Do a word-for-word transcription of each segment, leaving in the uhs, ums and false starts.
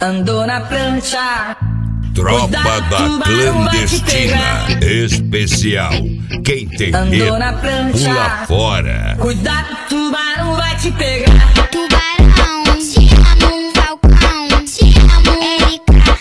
Andou na prancha. Tropa da Clandestina Especial. Quem tem medo, pula fora. Cuidado, tubarão vai te pegar. Tubarão, te amo, Falcão, te amo, Erika.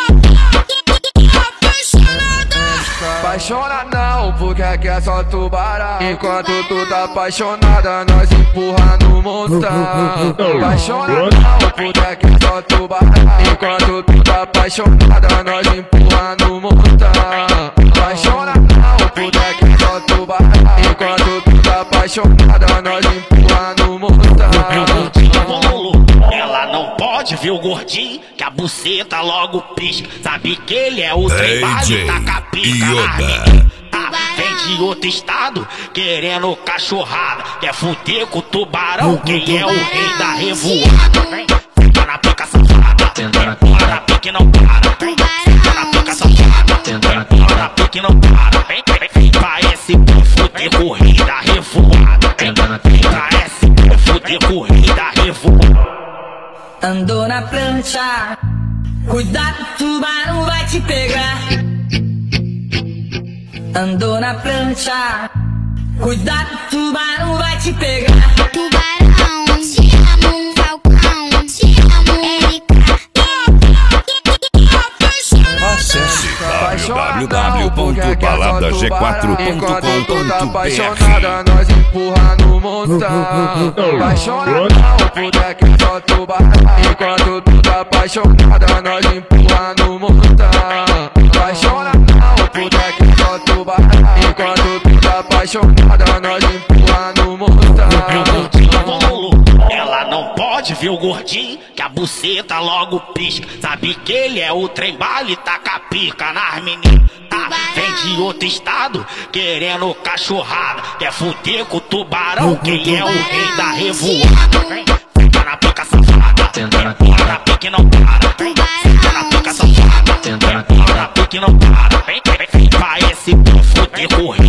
Apaixona não, porque aqui é só tubarão. Enquanto tu tá apaixonada, nós empurra no montão. Apaixona não, porque aqui é só tubarão. Enquanto tu tá apaixonada, nós empurra no montão. Apaixona não, porque aqui é só tubarão. Enquanto tu tá apaixonada, nós empurra no montão. Ela não pode ver o gordinho, que a buceta logo pisca. Sabe que ele é o trem bala, taca pica na mina. Ah, vem de outro estado, querendo cachorrada. Quer fuder com o tubarão, quem é o rei da revoada. Vem, fica na pica safada, empurra na pica e não para. Vem, fica na pica safada, empurra na pica e não para. Vem, vem, vem, parece pra fuder com o rei da revoada. Vem, parece pra fuder com o rei da revoada. Andou na prancha. Cuidado, tubarão vai te pegar. Andou na prancha. Cuidado, tubarão vai te pegar. Tubarão, te amo, Falcão, te amo, Erika. Acesse w w w ponto balada g quatro ponto com ponto b apaixonada, nós empurra no montão. Apaixona não, porque aqui é só tubarão. Enquanto tu tá apaixonada, nós empurra no montão. Apaixona não, porque aqui é só tubarão. Enquanto tu tá apaixonada, nós empurra no montão. Ela não pode ver o gordinho, que a buceta logo pisca. Sabe que ele é o trem bala e taca pica nas meninas. Ah, vem de outro estado, querendo cachorrada. Quer fuder com o tubarão, quem é o rei da revoada. Vem, fica na pica safada, empurra na pica e não para. Vem, fica na pica safada, empurra na pica e não para. Vem, vem, vem, parece pra fuder com o rei